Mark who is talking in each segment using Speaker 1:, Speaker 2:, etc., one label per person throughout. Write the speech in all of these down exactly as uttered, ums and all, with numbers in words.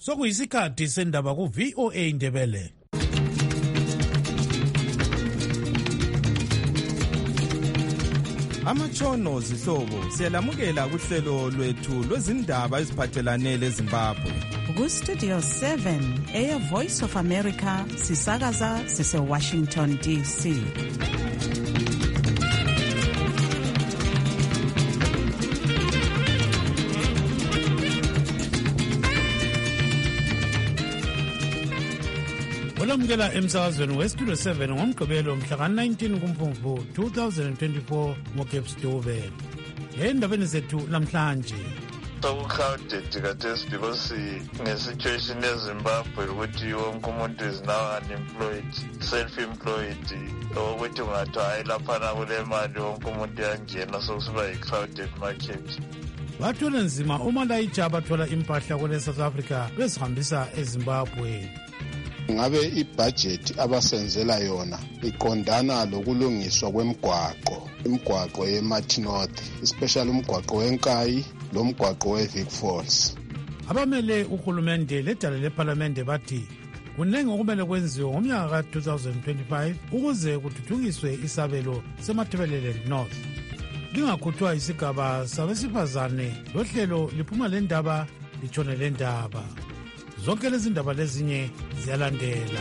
Speaker 1: Sokuyisikhathi sendaba ku V O A Ndebele.
Speaker 2: Amatshono zihlobo siyalamukela kuhlelo lwethu lwezindaba eziphathelane leZimbabwe.
Speaker 3: Ku Studio seven Air Voice of America sisakaza sise Washington D C.
Speaker 1: Olamukela emsakazweni weStudio seven ngomgqibelo mhla ka nineteen kuMfumfu twenty twenty-four ngoCape Stove. Endabeni zethu namhlanje
Speaker 4: sokukhawuded kathesi because nge-situation eZimbabwe ukuthi wonke umuntu is now unemployed, self-employed, ukuthi ungathi hayi laphana kule mali wonke umuntu yangena sokusiba yi-crowded market.
Speaker 1: Bathwele nzima uma layitsha abathola impahla kule South Africa bezihambisa eZimbabwe.
Speaker 5: Ngabe ibudget abasenzela yona iqondana lokulungiswa kwemigwaqo, imigwaqo yeMartin North, especially umgwaqo weNkayi lomgwaqo weVic Falls.
Speaker 1: Abamele uhulumende ledala leParliament bathi kunenge okumele kwenziwe ngomnyaka ka twenty twenty-five ukuze kuthuthukiswe isabelo seMatabeleland North. Lingakhuthwa isigaba sabesifazane lohlelo liphuma lendaba litshone lendaba. Zonke lezi ndaba lezinye ziyalandela.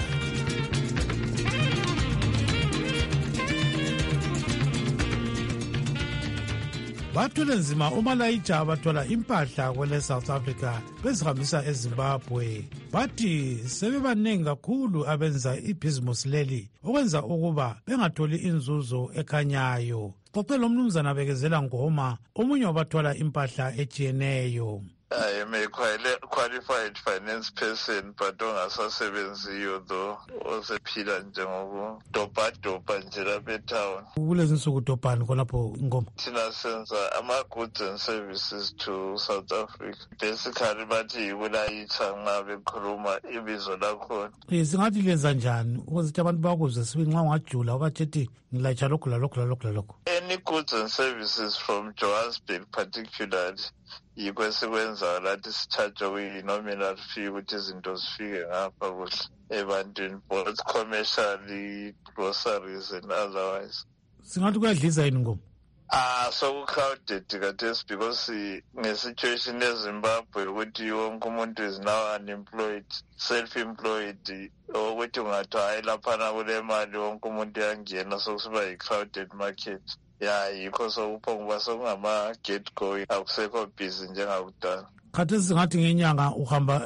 Speaker 1: Bathwele nzima uma layitsha abathola impahla kwele South Africa bezihambisa eZimbabwe. Bathi sebebanengi kakhulu abenza ibhizimusi leli okwenza ukuba bengatholi inzuzo ekhanyayo. Xoxela umnumzana bekezela Ngoma omunye wabathwala impahla ejiyeneyo.
Speaker 4: I am a qualified finance person but ongasasebenziyo though osephila njengokudopa-dopa nje lapha etown.
Speaker 1: Kulezi nsuku udobhani khonapho Ngoma?
Speaker 4: Thina senza ama-goods and services to South Africa. Basically bathi yikulayitsha nxa bekhuluma ibizo lakhona.
Speaker 1: Eh, singathi lenza njani ukuze abantu bakuzwe sibe nxa ungajula ukathethi ngilayitsha lokhu lalokhu lalokhu lalokhu?
Speaker 4: Any goods and services from Johannesburg particularly yikho esikwenzayo lathi sithatshwa kwi-nominal fee ukuthi izinto zifike ngapha kuhle ebantwini, both commercially, groceries and otherwise.
Speaker 1: Singathi kuyadliza yini Ngoma?
Speaker 4: Ah, soku-crowded kathesi because nge-situation eZimbabwe ukuthi wonke umuntu is now unemployed, self-employed, ukuthi ungathi hayi laphana kule mali wonke umuntu yangena sokusiba yi-crowded market. Ya yikho sokuphonguba sokungama-get going, akusekho busy njengakudala.
Speaker 1: Khathesi singathi ngenyanga uhamba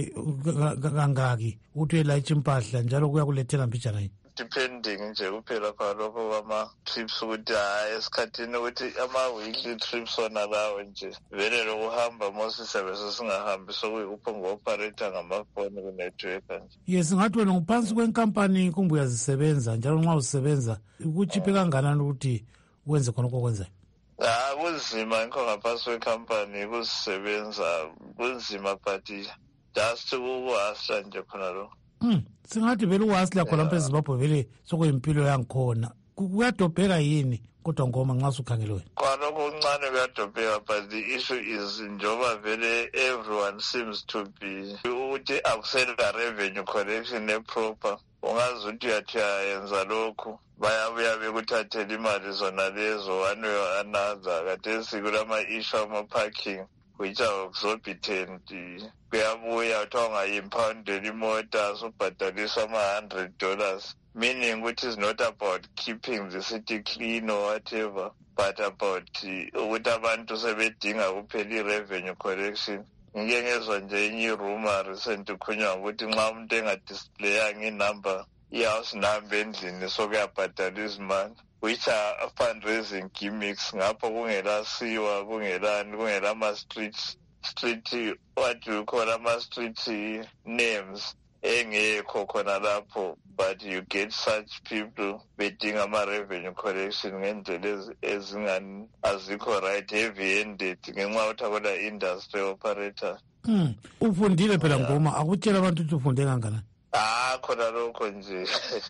Speaker 1: kangaki ukuthi uyelayitsha impahla njalo kuyakulethela mbijana yini?
Speaker 4: Depending nje kuphela kwalokho kwama-trips ukuthi hayi esikhathini ukuthi ama-weekly trips wona lawo nje vele lokuhamba mosi siyabe sesingahambi sokuyi-operator ngamafoni kunetworker nje.
Speaker 1: Ye singathi wena ngaphansi kwenkampani kumbe uyazisebenza njalo nxa usebenza ukuchiphe kanganani ukuthi wenze khona okwenzayo?
Speaker 4: Ah, kunzima ngikho ngaphansi kwekhampani kuzisebenza kunzima but just ukuhasla nje khona lo.
Speaker 1: Hmm, singathi vele uhasla khona lapha eZimbabwe vele sokuyimpilo yangikhona. Kuyadobheka yini kodwa Ngoma nxa usukhangele wena?
Speaker 4: Kwalokho okuncane kuyadobheka but the issue is njoba vele everyone seems to be ukuthi akusela revenue collection eproper. Ungazi ukuthi uyathi uyayenza lokhu bayabuya bekuthathela imali zona lezo one way or another. Kathesi kulama-issue ama-parking which are exorbitant. Kuyabuya kuthiwa ungayimpoundela imota sobhadaliswa ama-hundred dollars, meaning which is not about keeping the city clean or whatever but about ukuthi abantu sebedinga kuphela i-revenue collection. Ngike ngezwa nje enye irumor recent ukhulunywa ukuthi nxa umuntu engadisiplayanga inumber i-house number endlini sokuyabhadala izimali, which are fundraising gimmicks. Ngapho kungelasiwa, kungelani, kungela ama-street street what do you call ama-street names engekho khona lapho, but you get such people bedinga ama-revenue collection ngendlela ezingani azikho right, heavy-handed ngenxa yokuthi akola industry operator.
Speaker 1: Hmm, ufundile phela Ngoma, akutshela abantu ukuthi ufunde kangakanani?
Speaker 4: Ah, khona lokho nje.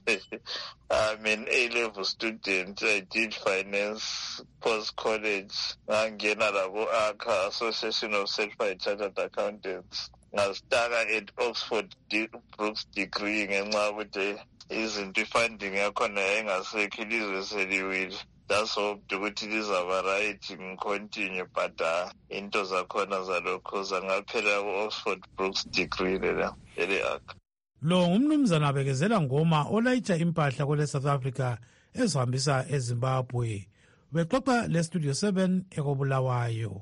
Speaker 4: I'm an A-level student. I did finance post-college. Ngangena la ku-A C A, Association of Certified Chartered Accountants. ngazitaka at Oxford Brooks degree ngenxa yokuthi izinto ifunding yakhona yayingasekho ilizwe seliwile. That's hoped ukuthi lizaba right ngicontinue but uh, into zakhona zalokho zangaphela ku-Oxford Brooks degree lela ele-aka.
Speaker 1: Lo ngumnumzana abekezela ngoma olayitsha impahla kwele South Africa ezihambisa eZimbabwe. Bexoxa le Studio seven ekobulawayo.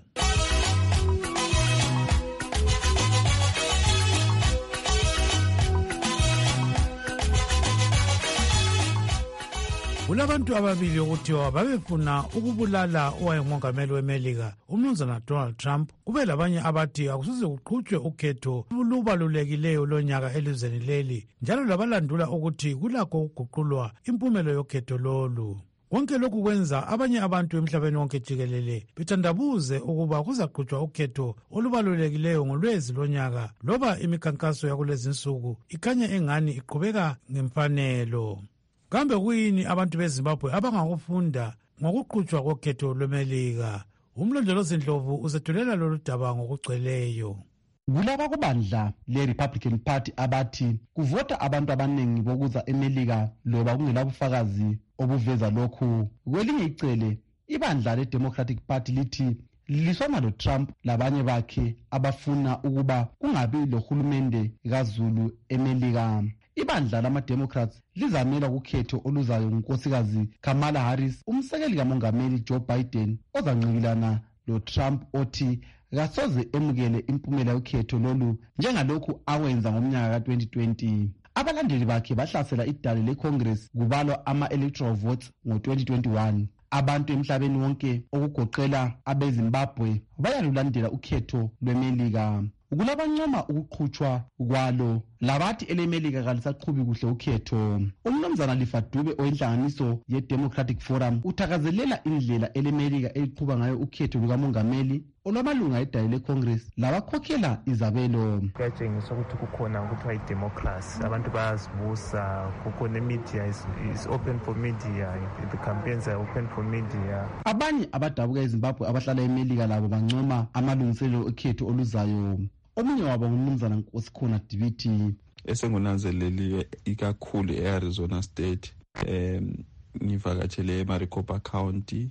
Speaker 1: Kulabantu ababili okuthiwa babefuna ukubulala owayengumongameli weMelika umnumzana Donald Trump. Kube labanye abathi akusoze kuqhutshwe ukhetho olubalulekileyo lonyaka elizweni leli, njalo labalandula ukuthi kulakho ukuguqulwa impumelo yokhetho lolu. Konke lokhu kwenza abanye abantu emhlabeni wonke jikelele bethandabuze ukuba kuzaqhutshwa ukhetho olubalulekileyo ngolwezi lonyaka, loba imikhankaso yakulezi nsuku ikhanya engani iqhubeka ngemfanelo. Kambe kuyini abantu beZimbabwe abangakufunda ngokuqhutshwa kokhetho lweMelika? Umlondolozi Ndlovu usethulela lolu daba ngokugcweleyo.
Speaker 6: Kulaba kubandla le-Republican Party abathi kuvota abantu abaningi bokuza eMelika loba kungela bufakazi obuveza lokhu. Kwelinye icele, ibandla le-Democratic Party lithi liswana lo-Trump labanye bakhe abafuna ukuba kungabi lohulumende kaZulu eMelika. Ibandla lama-Democrats lizamela kukhetho oluzayo ngunkosikazi Kamala Harris, umsekeli kamongameli Joe Biden ozanqikilana lo-Trump othi kasoze emukele impumela yokhetho lolu njengalokhu awenza ngomnyaka ka-twenty twenty. Abalandeli bakhe bahlasela idale leCongress kubalwa ama-electoral votes ngo-twenty twenty-one. Abantu emhlabeni wonke okugoqela abeZimbabwe bayalulandela ukhetho lweMelika. Kulabancoma ukuqhutshwa kwalo labathi eleMelika kalisaqhubi kuhle ukhetho. Umnumzana Lifadube oyinhlanganiso ye-Democratic Forum uthakazelela indlela eleMelika eliqhuba ngayo ukhetho lukamongameli olwamalunga edale leCongress labakhokhela izabelo.
Speaker 7: Kuyatshengisa ukuthi kukhona ukuthiwa i-democracy, abantu bayazibusa, kukhona i-media is, is open for media, the campaigns are open for media.
Speaker 6: Abanye abadabuka eZimbabwe abahlala eMelika labo bancoma amalungiselelo okhetho oluzayo. Omunye wabo ngumnumzana Nkosikhona Dibiti.
Speaker 8: Esengunanzeleliwe ikakhulu e-Arizona State, um ngivakatshele eMaricopa County,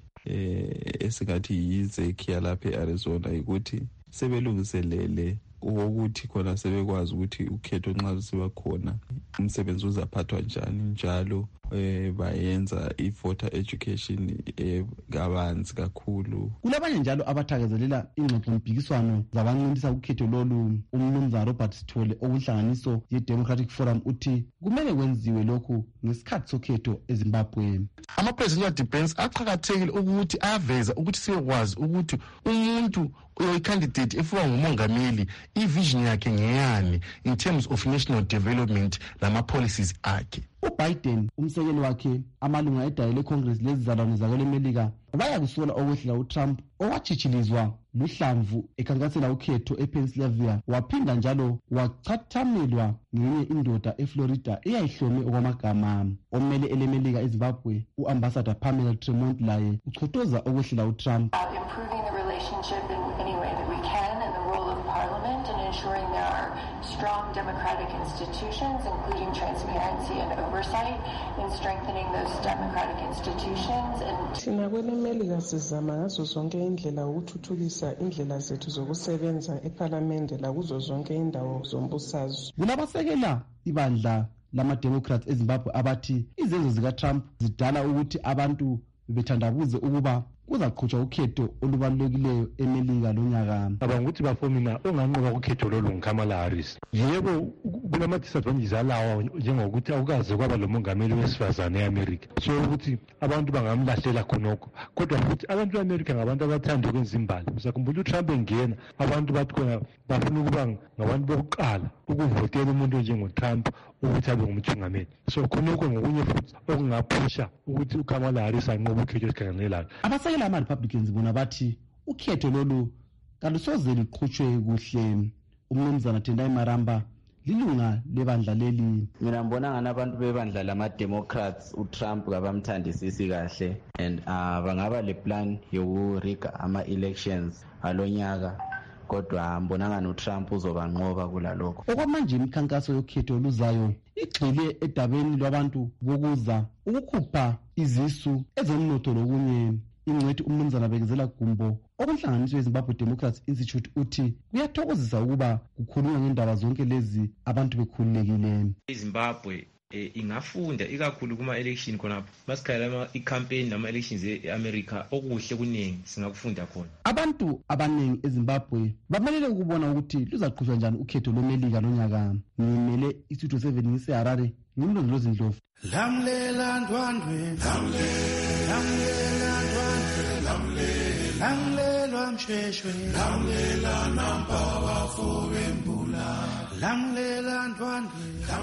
Speaker 8: eh esingathi yizekhia lapha e-Arizona, ukuthi sebelungiselele ukuthi khona sebekwazi ukuthi ukhetho nxa siba khona umsebenzi uzaphathwa njani, njalo eh bayenza i-voter education egabanzi kakhulu.
Speaker 6: Kulabanye njalo abathakazelela ingxoxo mpikiswano zabancinisa ukhetho lolu. Umnumzana Robert Sithole okunhlanganiso ye-Democratic Forum uthi kumele kwenziwe lokhu ngesikhathi sokhetho eZimbabwe.
Speaker 9: Ama-presidential debates aqhakathekile ukuthi aveza ukuthi siyokwazi ukuthi umuntu oyi-candidate efuna ngumongameli i-vision yakhe ngeyani in terms of national development lama-policies akhe.
Speaker 6: UBiden umsekeli wakhe amalunga edale leCongress lezizalwane zakweleMelika baya kusola okwehlela uTrump owatshitshilizwa luhlamvu ekhankasela ukhetho ePennsylvania, waphinda njalo wachathamelwa ngenye indoda eFlorida eyayihlome okwamagama. Ommele eleMelika eZimbabwe uAmbassador Pamela Tremont laye uchotoza okwehlela uTrump.
Speaker 10: Improving the relationship in any way that we can, and the role of Parliament, and ensuring there are strong democratic institutions, including transparency and oversight, in strengthening those democratic institutions. And
Speaker 11: thina kweleMelika sizama ngazo zonke indlela ukuthuthukisa indlela zethu zokusebenza eParliament lakuzo zonke indawo zombusazwe.
Speaker 6: Kulabasekela ibandla lama-Democrats eZimbabwe abathi izenzo zikaTrump zidala ukuthi abantu bethandabuze ukuba kuzaqhutshwa ukhetho olubalulekileyo eMelika lonyaka.
Speaker 12: Abangukuthi bafomina onganqoba ukhetho lolu nguKamala Harris. Yebo kulama-disadvantages alawo njengokuthi akukaze kwaba lo mongameli wesifazane e-Amerika, so ukuthi abantu bangamlahlela khonokho. Kodwa futhi abantu be-Amerika ngabantu abathanda ukwenza imbali. Uzakhumbula uTrump engena, abantu bathi khona bafuna ukuba ngabantu bokuqala ukuvotela umuntu njengoTrump ukuthi abe ngumthungameli. So khonokho ngokunye futhi okungaphusha ukuthi uKamala Harris anqobe ukhetho esikhangelelayo.
Speaker 6: Abasekela ama-Republicans bona bathi ukhetho lolu kalusoze liqhutshwe kuhle. Umnumzana Tendai Maramba lilunga lebandla leli.
Speaker 13: Mina ngibona ngani abantu bebandla lama-Democrats uTrump kabamthandisisi kahle, and uh, bangaba le plan yokuriga ama-elections alonyaka kodwa mbonanga uTrump uzobanqoba kulalokho.
Speaker 6: Okwamanje imikhankaso yokhetho oluzayo igxile edabeni lwabantu bokuza ukukhupha izisu ezomnotho lokunye. Ingcwethi umnumzana Bekezela Gumbo okunhlanganiswe eZimbabwe Democracy Institute uthi kuyathokozisa ukuba kukhulunywa ngendaba zonke lezi abantu bekhululekile.
Speaker 14: eZimbabwe E, ingafunda ikakhulu kuma election khonapho masikhala i-campaign nama elections e-America okuhle kuningi singakufunda khona.
Speaker 6: Abantu abaningi eZimbabwe bamelele ukubona ukuthi luzaqhutshwa njani ukhetho lomelika lonyaka. Ngimele isithuto seven ngiseHarare ngimlondolozi Ndlovu.
Speaker 1: Lamlela ndwandwe lamlela ndwandwe lamlela msheshwe lamlela nampawa fobembula lamlela ndwandwe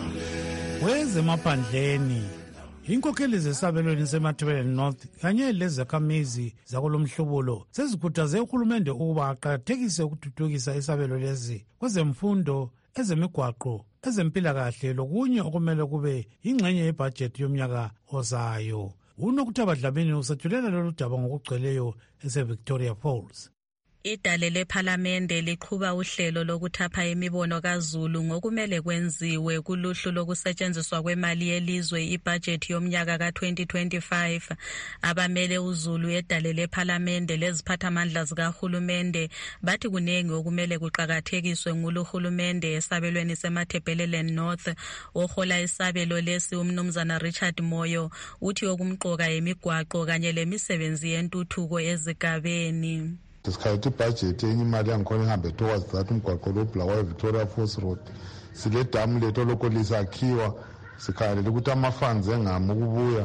Speaker 1: kwezemaphandleni inkokheli zesabelweni seMatabeleland North kanye lezakhamizi zakolomhlobulo sezikhuthaze uhulumende ukuba aqakathekise ukuthuthukisa isabelo lezi kwezemfundo, ezemigwaqo, ezempilakahle lokunye okumele kube ingxenye yebhajethi yomnyaka ozayo. UNokuthaba Dlamini usethulela lolu daba ngokugcweleyo ese-Victoria Falls.
Speaker 15: Idale lephalamende liqhuba uhlelo lokuthapha imibono kaZulu ngokumele kwenziwe kuluhlu lokusetshenziswa kwemali yelizwe ibhajethi yomnyaka ka twenty twenty-five. Abamele uZulu edale lephalamende leziphathamandla zikahulumende bathi kunengi okumele kuqakathekiswe nguluhulumende esabelweni seMatabeleland North. Ohola isabelo lesi umnumzana Richard Moyo uthi okumqoka imigwaqo kanye lemisebenzi yentuthuko ezigabeni.
Speaker 16: Sikhayithe ibhajethi enye imali yangikhona ihambe towards that umgwaqo loBulawayo Victoria Falls Road. Sile damu lethu lokho lisakhiwa sikhalela ukuthi ama-funds engama ukubuya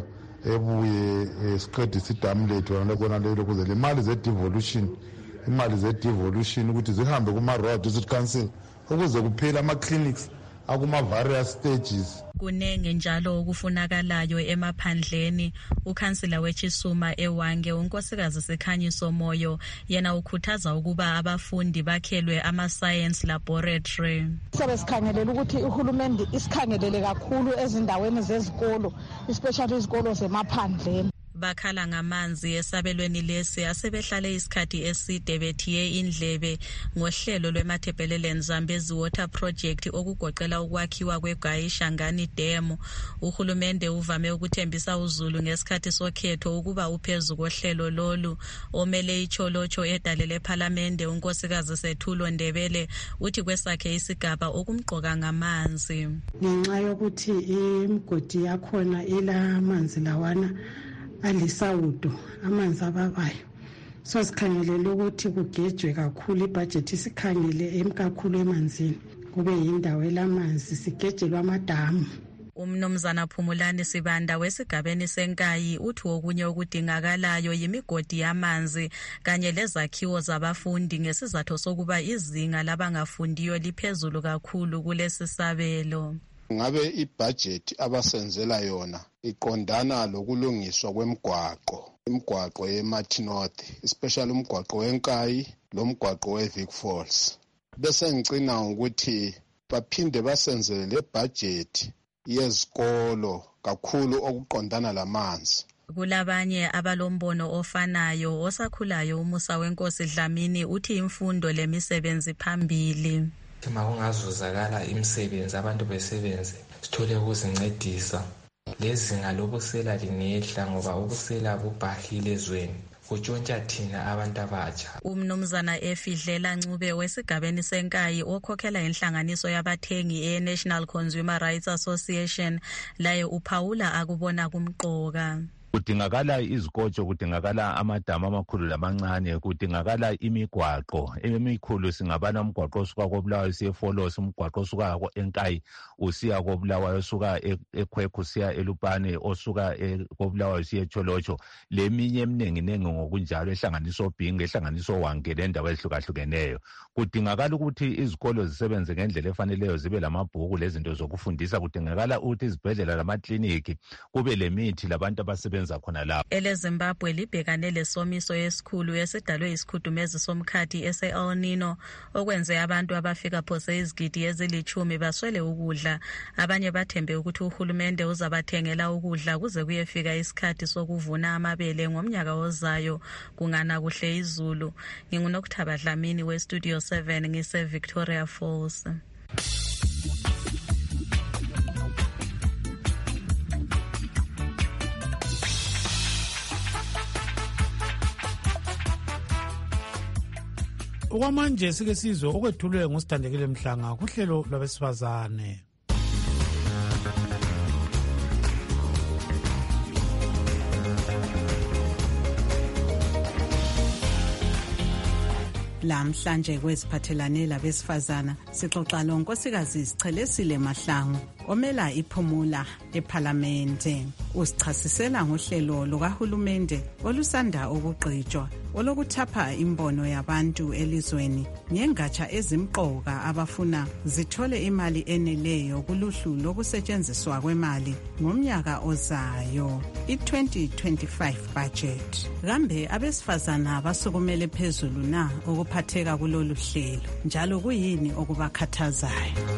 Speaker 16: ebuye siqedise idamu lethu lokona lelo kuze le mali ze-devolution imali ze-devolution ukuthi zihambe kuma-Rural District Council ukuze kuphela ama-clinics akuma-various stages.
Speaker 15: Kunenge njalo okufunakalayo emaphandleni. Ukhansila weChisuma eWange unkosikazi Sikhanyiso Moyo yena ukhuthaza ukuba abafundi bakhelwe ama-science laboratory.
Speaker 17: Sibe sikhangelela ukuthi uhulumende isikhangelele kakhulu ezindaweni zezikolo, especially izikolo zemaphandleni. Bakhala ngamanzi esabelweni lesi asebehlale isikhathi eside bethiye indlebe ngohlelo lweMatabeleland Zambezi Water Project okugoqela ukwakhiwa kweGaisha Ngani Dam. Uhulumende uvame ukuthembisa uZulu ngesikhathi sokhetho ukuba uphezu kohlelo lolu. Omele iCholocho edale lephalamende unkosikazi Sethulo Ndebele uthi kwesakhe isigaba okumqoka ngamanzi.
Speaker 18: Ngenxa yokuthi imgodi yakhona ilamanzi lawana alisawudo amanzi ababayo, so sikhangelele ukuthi kugejwe kakhulu ibhajethi sikhangele emkakhulu emanzini kube yindawo elamanzi sigejelwa amadamu.
Speaker 15: Umnumzana Phumulani Sibanda wesigabeni senkayi uthi okunye okudingakalayo yimigodi yamanzi kanye lezakhiwo zabafundi ngesizathu sokuba izinga labangafundiyo liphezulu kakhulu kulesi sabelo.
Speaker 5: Ngabe ibhajethi abasenzela yona iqondana lokulungiswa kwemigwaqo imigwaqo yeMartin North, especially umgwaqo wenkayi lomgwaqo weVic Falls. Bese ngicina ukuthi baphinde basenzele le budget yezikolo kakhulu okuqondana lamanzi.
Speaker 15: Kulabanye abalombono ofanayo. Osakhulayo uMusa Wenkosi Dlamini uthi imfundo lemisebenzi phambili.
Speaker 19: Uma kungazuzakala imisebenzi abantu besebenze sithole ukuzincedisa lezinga lobusela lingehla ngoba ubusela bubhahile ezweni kutshontsha thina abantu abatsha.
Speaker 15: Umnumzana Efidlela Ncube wesigabeni senkayi okhokhela inhlanganiso yabathengi e-National Consumer Rights Association laye uphawula akubona kumqoka.
Speaker 20: Kudingakala izikotsho, kudingakala amadamu amakhulu lamancane, kudingakala imigwaqo emikhulu. Singabana umgwaqo osuka koBulawayo usiya eFolos, umgwaqo osuka eNkayi usiya koBulawayo, osuka eKwekhu usiya eLupane, osuka koBulawayo usiya eCholocho, leminye eminingi nengi ngokunjalo ehlanganisa oBhinga, ehlanganisa oWange lendawo ezihlukahlukeneyo. Kudingakala ukuthi izikolo zisebenze ngendlela efaneleyo, zibe lamabhuku lezinto zokufundisa. Kudingakala ukuthi izibhedlela lamakliniki kube lemithi labantu abasebenza abasebenza khona lapho.
Speaker 15: EleZimbabwe libhekane lesomiso esikhulu esidalwe isikhudumezi somkhathi ese-El Nino okwenze abantu abafika phose izigidi ezilithumi baswele ukudla. Abanye bathembe ukuthi uhulumende uzabathengela ukudla kuze kuyefika isikhathi sokuvuna amabele ngomnyaka ozayo kungana kuhle izulu. NginguNokuthaba Dlamini we Studio seven ngise Victoria Falls.
Speaker 1: Okwamanje sike sizwe okwethulwe ngusithandekile Mhlanga kuhlelo lwabesifazane.
Speaker 3: Lamhlanje kweziphathelane labesifazana sixoxa lonkosikazi Sichelesile Mahlangu omela iphumula eParliamente. Usichasisela ngohlelo lokahulumende olusanda ukugqitshwa olokuthapha imbono yabantu elizweni ngengatsha ezimqoka abafuna zithole imali eneleyo kuluhlu lokusetshenziswa kwemali ngomnyaka ozayo i-twenty twenty-five budget. Kambe abesifazana basukumele phezulu na ukuphatheka kulolu hlelo njalo kuyini okubakhathazayo?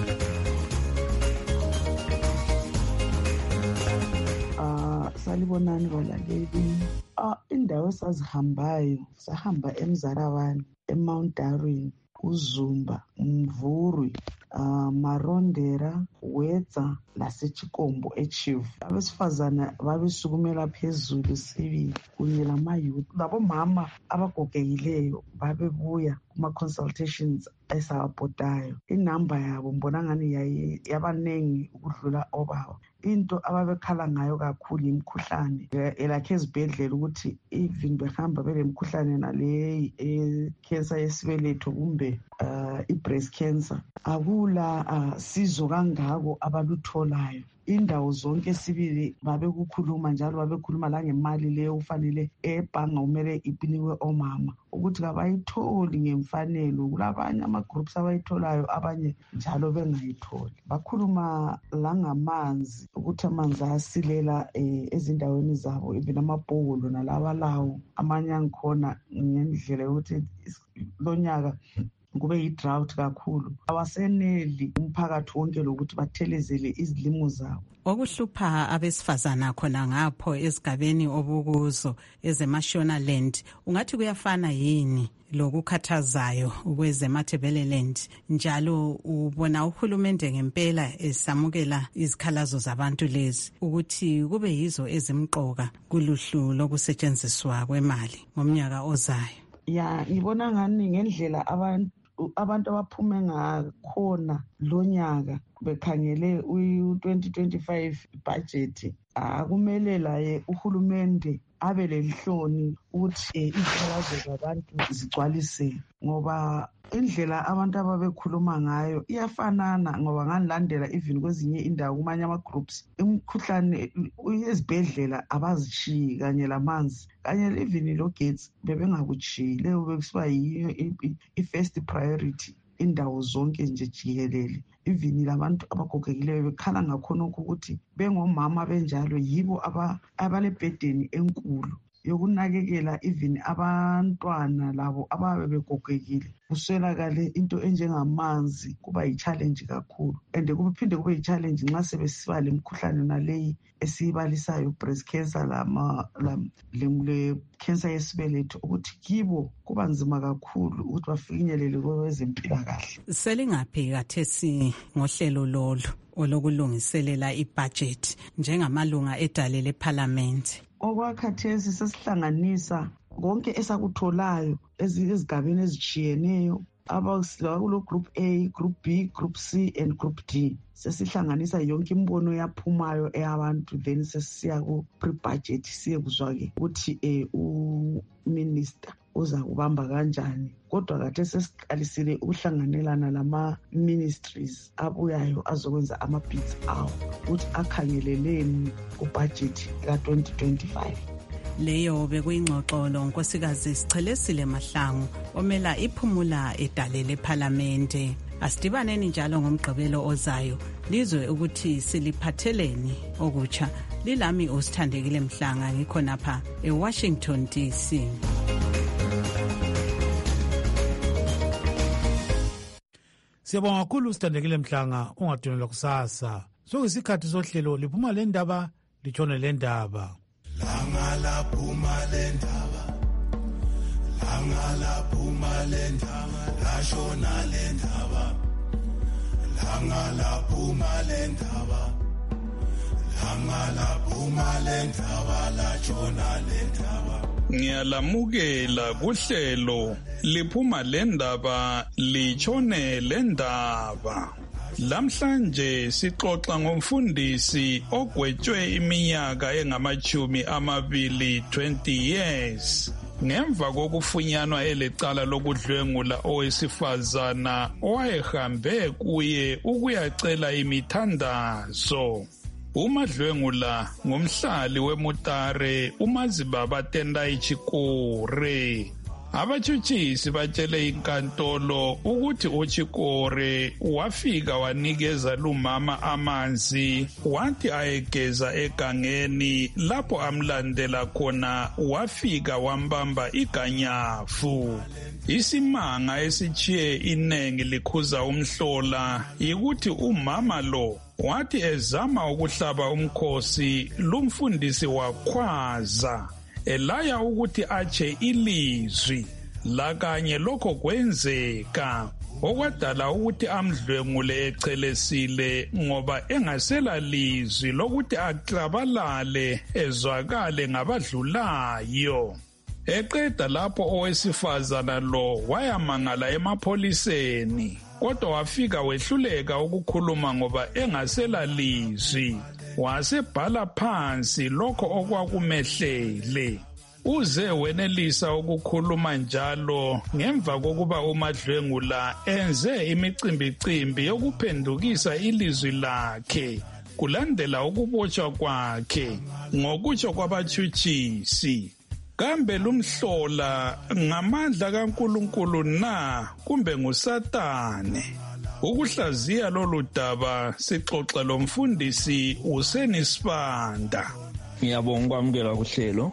Speaker 21: Salibonani balaleli. Ah indawo sazihambayo sahamba eMzarawane, eMount Darwin, uZumba, Mvurwi, uh, Marondera, Wedza laseChikombo eChief. Abesifazana babesukumela phezulu sibili kunye lamayouth. Labo mama abagogekileyo babebuya kuma consultations esabhodayo. Inamba yabo mbona ngani yabanengi ukudlula obaba. Into ababekhala ngayo kakhulu imkhuhlane elakhe ezibhedlela ukuthi even behamba belemkhuhlane nale cancer yesibeletho kumbe uh, i-breast cancer akula uh, sizo kangako abalutholayo. Indawo zonke sibili babekukhuluma njalo babekhuluma la ngemali leyo ufanele ebhanga umele ipinikwe omama ukuthi kabayitholi ngemfanelo. Kulabanye ama groups abayitholayo abanye njalo bengayitholi. Bakhuluma la ngamanzi ukuthi amanzi asilela eh, ezindaweni zabo even amabhokolo nalaba lawo amanye angikhona ngendlela yokuthi lonyaka kube yi-drought kakhulu awaseneli umphakathi wonke lokuthi bathelezele izilimo zabo.
Speaker 3: Okuhlupha abesifazana khona ngapho esigabeni obukuzo ezeMashonaland ungathi kuyafana yini lokukhathazayo ukwezeMatabeleland njalo ubona uhulumende ngempela esamukela izikhalazo zabantu lezi ukuthi kube yizo ezimqoka kuluhlu lokusetshenziswa kwemali ngomnyaka ozayo?
Speaker 21: Ya ngibona ngani ngendlela abantu abantu abaphume ngakhona lonyaka bekhangele u-twenty twenty-five budget akumele laye uhulumende abe lenhloni ukuthi izikhalazo zabantu zigcwaliswe ngoba indlela abantu ababekhuluma ngayo iyafanana ngoba nganilandela even kwezinye indawo kumanye ama-groups imkhuhlane ezibhedlela abazichiyi kanye lamanzi kanye even logetsi bebengakuchiyi leyo bekusiba yiyo i-first priority indawo zonke nje jikelele. Even labantu abagogekileyo bekhala ngakhonokho ukuthi bengomama benjalo yibo abalebhedeni enkulu yokunakekela even abantwana labo ababe begogekile. Kuswelakale into enjengamanzi kuba yi-challenge kakhulu and kuphinde kube yi-challenge nxa sebesiba lemkhuhlane naleyi esiyibalisayo breast cancer lama le cancer yesibeletho ukuthi kibo kuba nzima kakhulu ukuthi bafinyelele kwezempilakahle.
Speaker 3: Selingaphi kathesi ngohlelo lolu olokulungiselela ibudget njengamalunga edale leParliament?
Speaker 21: Okwakhathesi sesihlanganisa konke esakutholayo ezigabeni ezitshiyeneyo abasilawa kulo group A, group B, group C and group D. Sesihlanganisa yonke imbono yaphumayo eyabantu then sesiya ku pre-budget siye kuzwake ukuthi eh uminister uza kubamba kanjani. Kodwa kade sesiqalisile ukuhlanganelana lama ministries abuyayo azokwenza ama-bids awo ukuthi akhangeleleni ku-budget ka-twenty twenty-five.
Speaker 3: Leyo bekuyingxoxo lonkosikazi Sichelesile Mahlangu omela iphumula edale leParliamente. Asidibaneni njalo ngomgqibelo ozayo lizwe ukuthi siliphatheleni okutsha. Lilami uSithandekile Mhlanga ngikhonapha eWashington D C.
Speaker 1: Siyabonga kakhulu uSithandekile Mhlanga, ungadunelwa kusasa. Sokuyisikhathi sohlelo liphuma le ndaba litshone le ndaba.
Speaker 2: Langa laphuma le ndaba, langa laphuma le ndaba, lashona le ndaba, langa laphuma le ndaba, langa laphuma le ndaba, lashona le ndaba.
Speaker 22: Ngiyalamukela kuhlelo liphuma le ndaba litshone le ndaba. Lamhlanje sixoxa ngomfundisi ogwetshwe iminyaka engamachumi amabili twenty years ngemva kokufunyanwa elecala lokudlwengula owesifazana owayehambe kuye ukuyacela imithandazo. Umadlwengula ngumhlali weMutare uMazibaba Tendai Chikore. Abatshutshisi batshele inkantolo ukuthi uChikore wafika wanikeza lumama amanzi wathi ayegeza egangeni, lapho amlandela khona wafika wambamba iganyafu. Isimanga esichiye inengi likhuza umhlola yikuthi umama lo wathi ezama ukuhlaba umkhosi lumfundisi wakhwaza elaya ukuthi atshe ilizwi lakanye lokho kwenzeka okwadala ukuthi amdlwengule echelesile ngoba engasela lizwi lokuthi aklabalale ezwakale ngabadlulayo. Eqeda lapho owesifazana lo wayamangala emapholiseni, kodwa wafika wehluleka ukukhuluma ngoba engasela lizwi. Wasebhala phansi lokho okwakumehlele. Uze wenelisa ukukhuluma njalo ngemva kokuba uMadlwengula enze imicimbicimbi yokuphendukisa ilizwi lakhe kulandela ukubotshwa kwakhe ngokutsho kwabatshutshisi. Kambe lumhlola ngamandla kaNkulunkulu na kumbe nguSatane? Ukuhlaziya lolu daba sixoxe lomfundisi uSeni Sibanda.
Speaker 23: Ngiyabonga ukwamukela kuhlelo.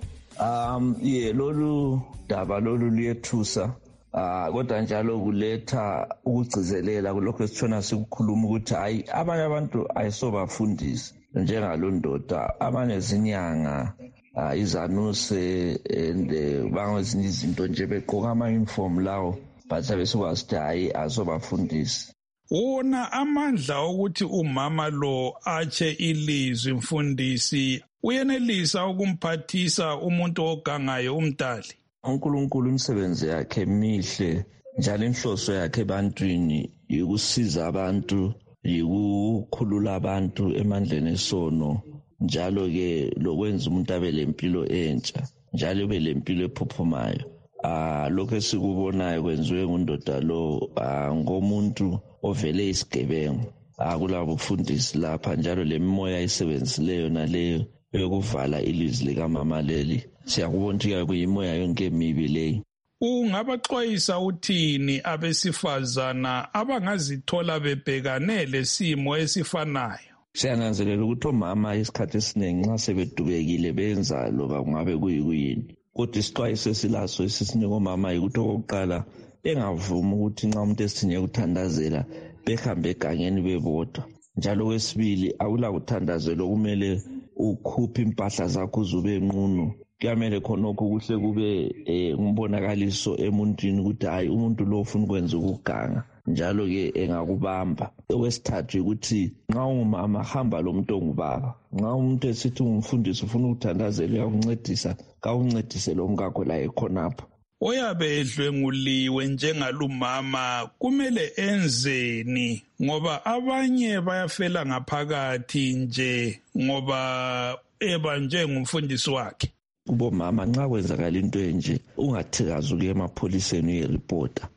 Speaker 23: Um ye lolu daba lolu liyethusa. Ah kodwa njalo kuletha ukugcizelela kulokho esithona sikukhuluma ukuthi hayi abanye abantu ayisobafundisi njengalondoda, abanye zinyanga, uh, izanuse and bangezinye izinto nje beqoka ama-uniform lawo but abesikwazi ukuthi hayi asobafundisi.
Speaker 22: Wona amandla ukuthi umama lo atshe ilizwi mfundisi uyenelisa ukumphathisa umuntu ogangayo umdali.
Speaker 23: uNkulunkulu imisebenzi yakhe mihle njalo inhloso yakhe ebantwini yikusiza abantu, yikukhulula abantu emandleni esono, njalo ke lokwenza umuntu abe lempilo entsha, njalo ube lempilo ephuphumayo. Ah lokho esikubonayo kwenziwe ngundoda lo ngomuntu ovele isigebengu. Akulabo bufundisi lapha, njalo lemimoya ayisebenzileyo naleyo yokuvala ilizwi likamama leli siyakubona ukuthi kuyimoya yonke emibi leyo.
Speaker 22: Ungabaxwayisa uthini abesifazana abangazithola bebhekane lesimo esifanayo?
Speaker 23: Siyananzelela ukuthi omama isikhathi esiningi nxa sebedubekile benza loba kungabe kuyikuyini, kodwa isixwayiso esilaso esisinika omama ukuthi okokuqala bengavumi ukuthi nxa umuntu esithinye ukuthandazela behambe egangeni bebodwa, njalo kwesibili akula kuthandazela kumele ukhuphe impahla zakho uzube nqunu. Kuyamele khonokho kuhle kube umbonakaliso emuntwini ukuthi hayi umuntu lo ufuna ukwenza ukuganga, njalo ke engakubamba. Okwesithathu ukuthi nxa ungumama hamba lo muntu ongubaba, nxa umuntu esithi umfundisi ufuna ukuthandazela uyakuncedisa, kawuncedise lo mkakho la ekhonapho.
Speaker 22: Oyabe edlwenguliwe njengalumama kumele enzeni, ngoba abanye bayafela ngaphakathi nje ngoba eba njengomfundisi wakhe.
Speaker 23: Ubomama nxa kwenzakala into enje ungathikazi ukuya emapholiseni uyeripota,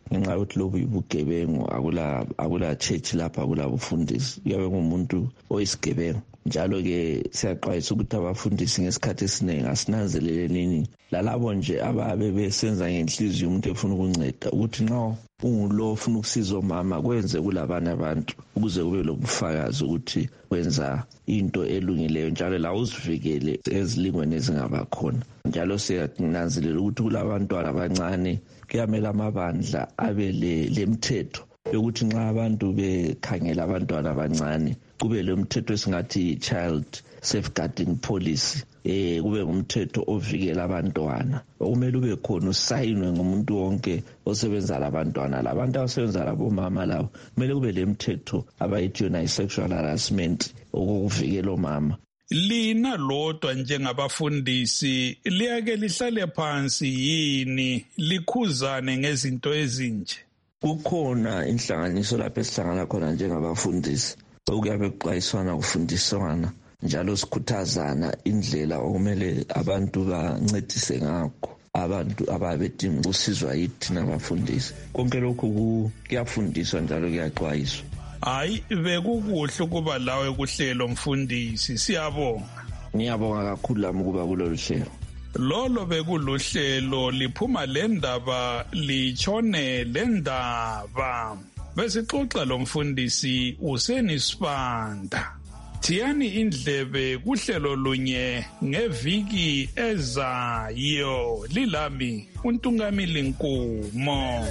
Speaker 23: ngenxa yokuthi lobu ibugebengu akula akula church lapha akula bufundisi kuyabe ngumuntu oyisigebengu. Njalo-ke siyaxwayisa ukuthi abafundisi ngesikhathi esiningi asinanzeleleni lalabo nje ababe besenza ngenhliziyo umuntu efuna ukunceda ukuthi nxa ungulo ofuna ukusiza omama kwenze kulabanye abantu ukuze kube lobufakazi ukuthi wenza into elungileyo njalo la uzivikele ezilingweni ezingabakhona. Njalo siyananzelela ukuthi kulabantwana abancane kuyamela amabandla abe lemthetho yokuthi nxa abantu bekhangela abantwana abancane kube lo mthetho esingathi child safeguarding policy, eh kube ngumthetho ovikela abantwana okumele ube khona usayinwe ngumuntu wonke osebenza labantwana. Labantu abasebenza labomama labo kumele kube lemthetho abayithi yona sexual harassment okuvikela omama.
Speaker 22: Lina lodwa njengabafundisi liyake lihlale phansi yini likhuzane ngezinto ezinje?
Speaker 23: Kukhona inhlanganiso lapho esihlangana khona njengabafundisi okuyabe kuxwayiswana kufundiswana njalo sikhuthazana indlela okumele abantu bancedise ngakho abantu ababedinga ukusizwa yithi nabafundisi. Konke lokhu kuyafundiswa njalo kuyaxwayiswa.
Speaker 22: Hayi bekukuhle ukuba lawe kuhlelo mfundisi, siyabonga.
Speaker 23: Ngiyabonga kakhulu lami ukuba kulolu hlelo.
Speaker 22: Lolo bekuluhlelo liphuma lendaba litshone lendaba. Besixoxa lo mfundisi useni Sibanda. Thiyani indlebe kuhlelo lunye ngeviki ezayo. Lilami uNtungamili Nkumo.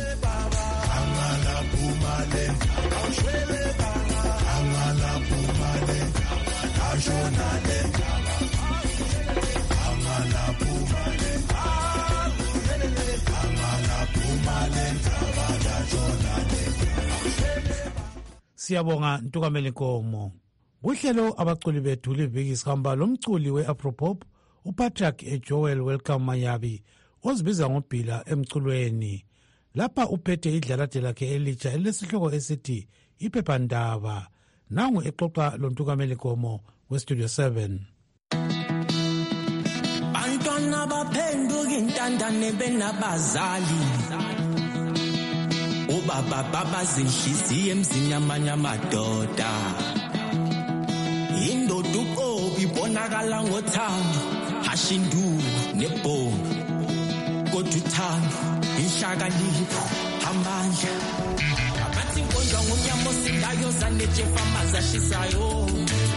Speaker 1: Siyabonga Ntukameli Nkomo. Kuhlelo abaculi bethu liviki sihamba lomculi we-Afropop uPatrick Joel Welcome Mayabi ozibiza ngoBhila emculweni. Lapha uphethe idlalade lakhe elitsha elesihloko esithi iphephandaba. Nangu exoxa lo Ntukameli Nkomo weStudio seven.
Speaker 4: Bantwana baphenduka intandane benabazali. Ubaba baba zinhliziyo emzini yamanye amadoda. Indoda uqobi ibonakala ngothando, hashindu nebhongo. Kodwa uthando inhlakanipho amandla. Abathi inkonjwa ngomnyama osindayo zanejefa amazashisayo.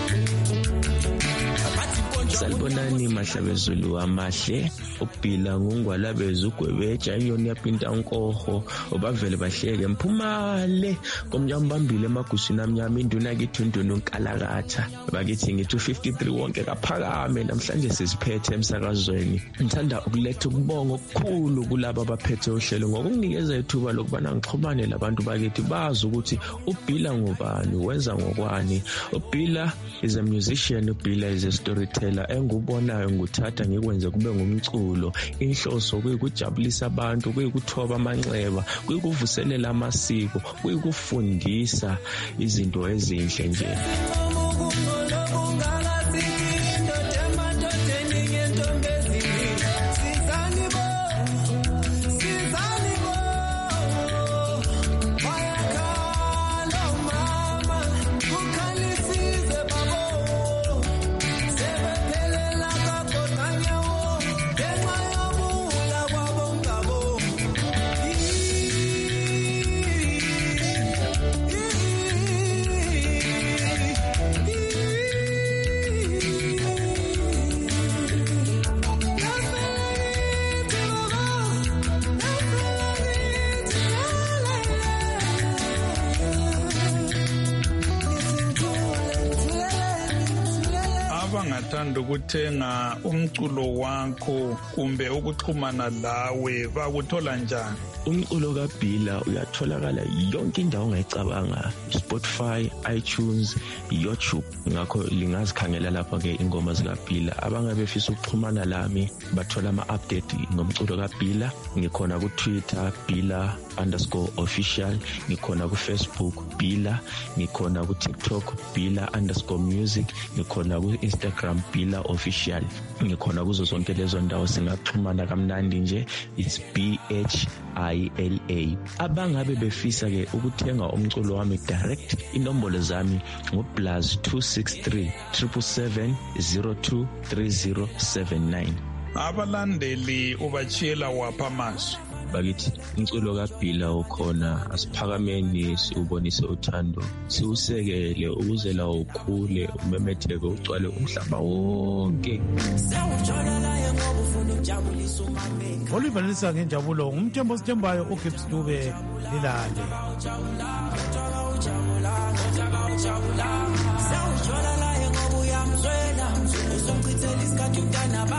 Speaker 7: Salibonani mahlabezulu amahle uBhila ngungwalabeza ugwebeja inyoni yapinta nkoho obavele bahleke mphumale komnyambambile emaguswini amnyama induna kithi induna unkalakatha bakithi ngithi two fifty-three wonke kaphakame namhlanje sisiphethe emsakazweni. Ngithanda ukuletha ukubonga okukhulu kulabo abaphethe uhlelo ngokunginikeza ithuba lokubana ngixhumane labantu bakithi bazi ukuthi uBhila ngubani wenza ngokwani. uBhila is a musician, uBhila is a storyteller. Engubonayo nguthatha ngikwenze kube ngumculo. Inhloso kuyikujabulisa abantu, kuyikuthoba amanxeba, kuyikuvuselela amasiko, kuyikufundisa izinto ezinhle nje.
Speaker 22: Abangathanda ukuthenga umculo wakho kumbe ukuxhumana lawe bakuthola njani?
Speaker 7: Umculo kaBhila uyatholakala yonke indawo ongayicabanga, Spotify, iTunes, YouTube. Ngakho lingazikhangela lapha ke ingoma zikaBhila. Abangabefisa ukuxhumana lami bathola ama-update ngomculo kaBhila. Ngikhona ku Twitter Bhila underscore official, ngikhona ku Facebook Bhila, ngikhona ku TikTok Bhila underscore music, ngikhona ku Instagram Bhila official. Ngikhona kuzo zonke lezo ndawo singaxhumana kamnandi nje. It's B H I L A. Abangabe befisa ke ukuthenga umculo wami direct, inombolo zami ngu plus two six three seven seven zero two three zero seven nine.
Speaker 22: Abalandeli ubachiyela wapha amazwi?
Speaker 7: Bakithi umculo kaBhila ukhona, asiphakameni siubonise uthando, siusekele ukuze la ukhule umemetheke ugcwale umhlaba wonke.
Speaker 1: Olivalisa ngenjabulo ngumthembo sithembayo uGibbs Dube lilale. Sawujolala ngoba uyamzwela, uzongchithela isikhathi umntana